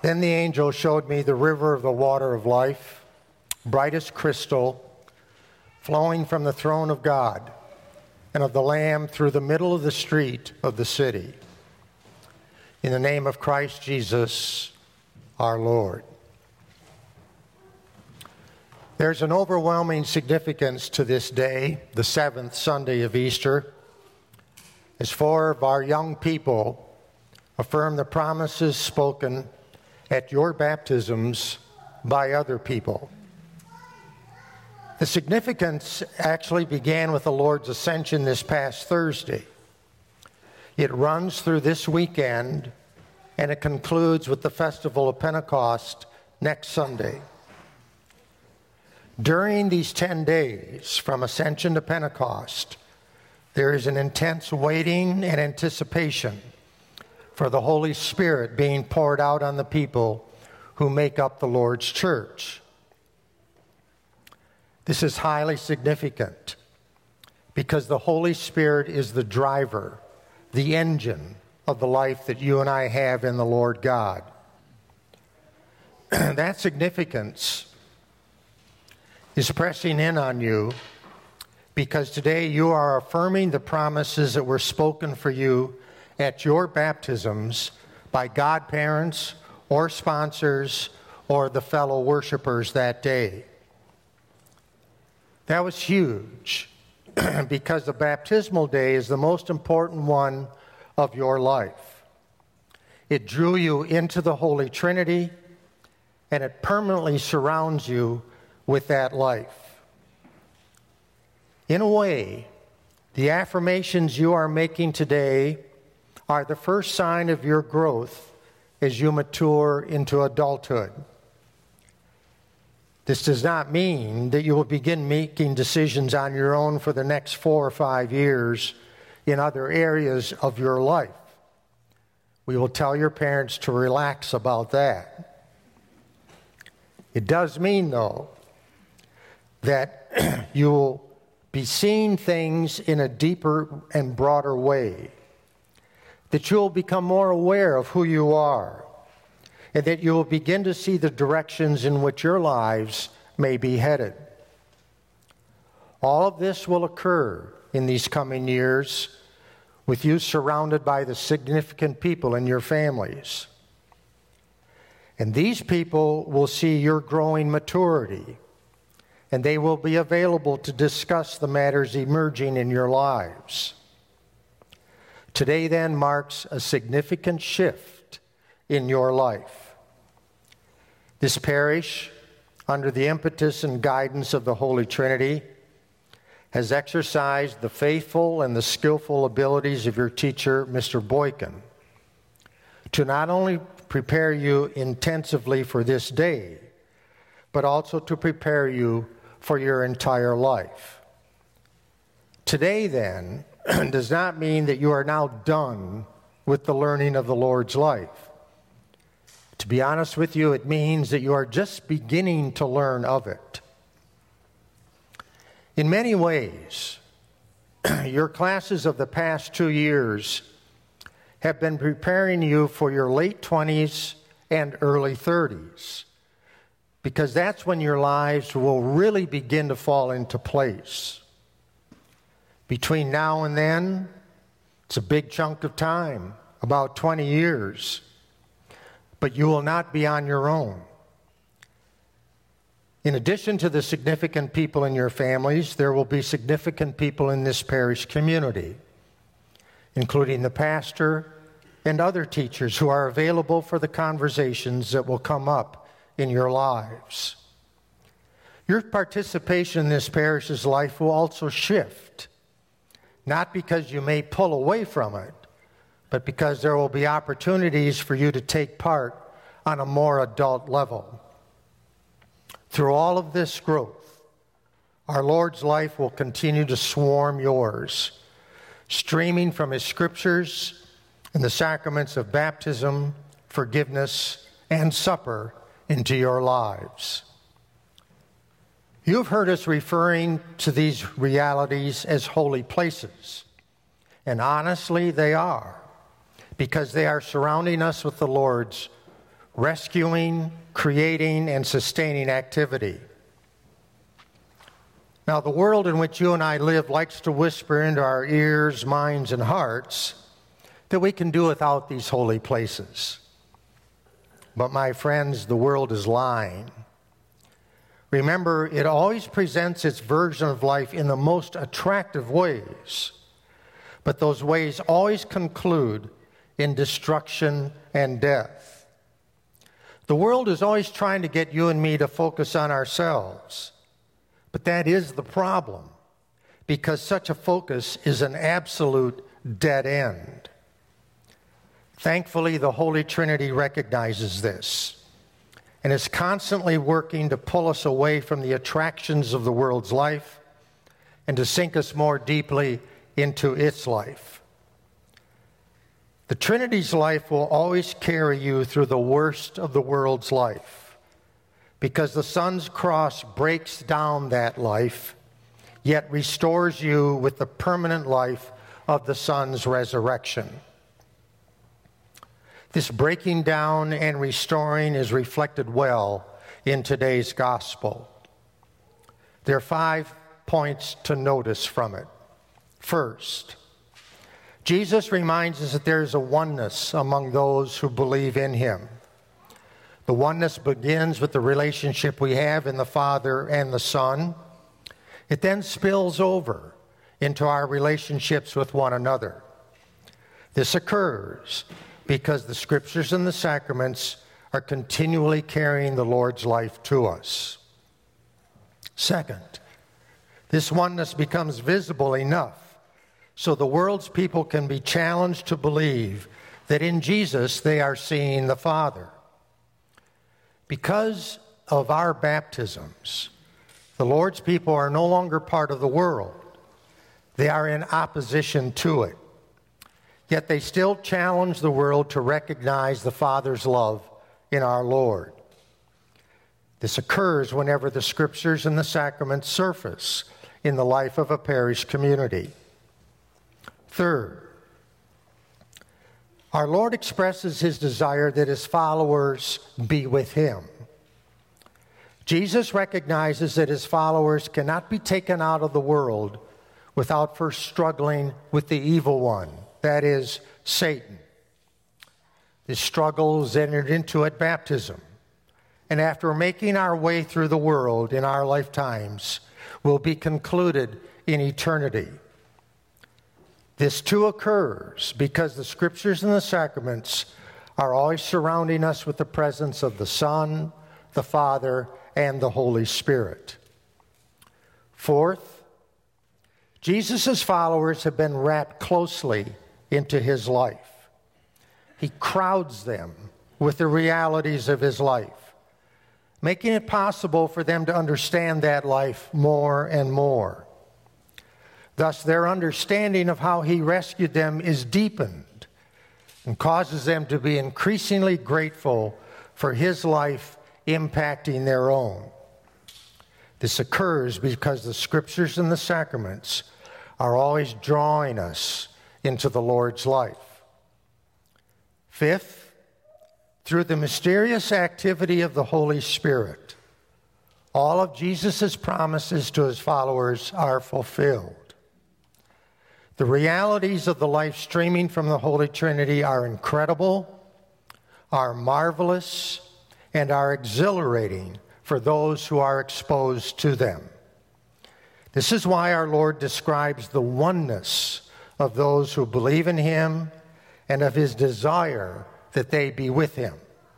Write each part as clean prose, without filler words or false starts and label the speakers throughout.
Speaker 1: Then the angel showed me the river of the water of life, bright as crystal, flowing from the throne of God and of the Lamb through the middle of the street of the city. In the name of Christ Jesus, our Lord. There's an overwhelming significance to this day, the seventh Sunday of Easter, as four of our young people affirm the promises spoken at your baptisms by other people. The significance actually began with the Lord's Ascension this past Thursday. It runs through this weekend, and it concludes with the Festival of Pentecost next Sunday. During these 10 days, from Ascension to Pentecost, there is an intense waiting and anticipation for the Holy Spirit being poured out on the people who make up the Lord's church. This is highly significant because the Holy Spirit is the driver, the engine of the life that you and I have in the Lord God. That significance is pressing in on you because today you are affirming the promises that were spoken for you at your baptisms by godparents or sponsors or the fellow worshipers that day. That was huge because the baptismal day is the most important one of your life. It drew you into the Holy Trinity, and it permanently surrounds you with that life. In a way, the affirmations you are making today are the first sign of your growth as you mature into adulthood. This does not mean that you will begin making decisions on your own for the next 4 or 5 years in other areas of your life. We will tell your parents to relax about that. It does mean, though, that you will be seeing things in a deeper and broader way, that you will become more aware of who you are, and that you will begin to see the directions in which your lives may be headed. All of this will occur in these coming years with you surrounded by the significant people in your families. And these people will see your growing maturity, and they will be available to discuss the matters emerging in your lives. Today, then, marks a significant shift in your life. This parish, under the impetus and guidance of the Holy Trinity, has exercised the faithful and the skillful abilities of your teacher, Mr. Boykin, to not only prepare you intensively for this day, but also to prepare you for your entire life. Today, then, does not mean that you are now done with the learning of the Lord's life. To be honest with you, it means that you are just beginning to learn of it. In many ways, your classes of the past 2 years have been preparing you for your late 20s and early 30s, because that's when your lives will really begin to fall into place. Between now and then, it's a big chunk of time, about 20 years, but you will not be on your own. In addition to the significant people in your families, there will be significant people in this parish community, including the pastor and other teachers who are available for the conversations that will come up in your lives. Your participation in this parish's life will also shift, not because you may pull away from it, but because there will be opportunities for you to take part on a more adult level. Through all of this growth, our Lord's life will continue to swarm yours, streaming from His scriptures and the sacraments of baptism, forgiveness, and supper into your lives. You've heard us referring to these realities as holy places, and honestly, they are, because they are surrounding us with the Lord's rescuing, creating, and sustaining activity. Now, the world in which you and I live likes to whisper into our ears, minds, and hearts that we can do without these holy places. But my friends, the world is lying. Remember, it always presents its version of life in the most attractive ways, but those ways always conclude in destruction and death. The world is always trying to get you and me to focus on ourselves, but that is the problem, because such a focus is an absolute dead end. Thankfully, the Holy Trinity recognizes this and is constantly working to pull us away from the attractions of the world's life and to sink us more deeply into its life. The Trinity's life will always carry you through the worst of the world's life, because the Son's cross breaks down that life, yet restores you with the permanent life of the Son's resurrection. This breaking down and restoring is reflected well in today's gospel. There are 5 points to notice from it. First, Jesus reminds us that there is a oneness among those who believe in him. The oneness begins with the relationship we have in the Father and the Son. It then spills over into our relationships with one another. This occurs because the Scriptures and the sacraments are continually carrying the Lord's life to us. Second, this oneness becomes visible enough so the world's people can be challenged to believe that in Jesus they are seeing the Father. Because of our baptisms, the Lord's people are no longer part of the world. They are in opposition to it. Yet they still challenge the world to recognize the Father's love in our Lord. This occurs whenever the Scriptures and the sacraments surface in the life of a parish community. Third, our Lord expresses his desire that his followers be with him. Jesus recognizes that his followers cannot be taken out of the world without first struggling with the evil one, that is, Satan. This struggle is entered into at baptism, and after making our way through the world in our lifetimes, will be concluded in eternity. This too occurs because the Scriptures and the sacraments are always surrounding us with the presence of the Son, the Father, and the Holy Spirit. Fourth, Jesus' followers have been wrapped closely into his life. He crowds them with the realities of his life, making it possible for them to understand that life more and more. Thus, their understanding of how he rescued them is deepened and causes them to be increasingly grateful for his life impacting their own. This occurs because the Scriptures and the sacraments are always drawing us into the Lord's life. Fifth, through the mysterious activity of the Holy Spirit, all of Jesus' promises to his followers are fulfilled. The realities of the life streaming from the Holy Trinity are incredible, are marvelous, and are exhilarating for those who are exposed to them. This is why our Lord describes the oneness of those who believe in him and of his desire that they be with him.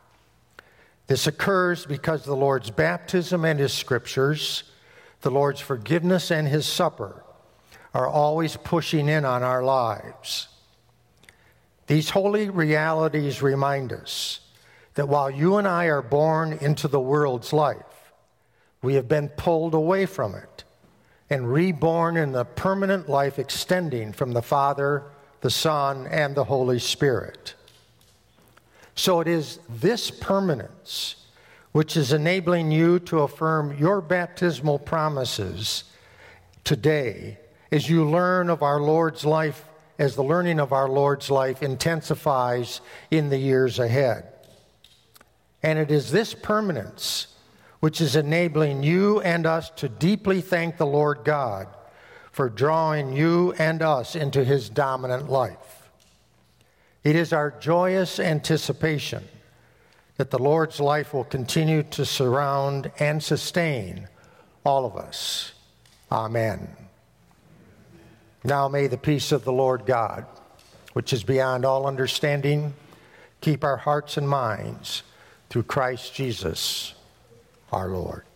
Speaker 1: This occurs because the Lord's baptism and his Scriptures, the Lord's forgiveness and his supper, are always pushing in on our lives. These holy realities remind us that while you and I are born into the world's life, we have been pulled away from it and reborn in the permanent life extending from the Father, the Son, and the Holy Spirit. So it is this permanence which is enabling you to affirm your baptismal promises today as you learn of our Lord's life, as the learning of our Lord's life intensifies in the years ahead. And it is this permanence which is enabling you and us to deeply thank the Lord God for drawing you and us into his dominant life. It is our joyous anticipation that the Lord's life will continue to surround and sustain all of us. Amen. Now may the peace of the Lord God, which is beyond all understanding, keep our hearts and minds through Christ Jesus, our Lord.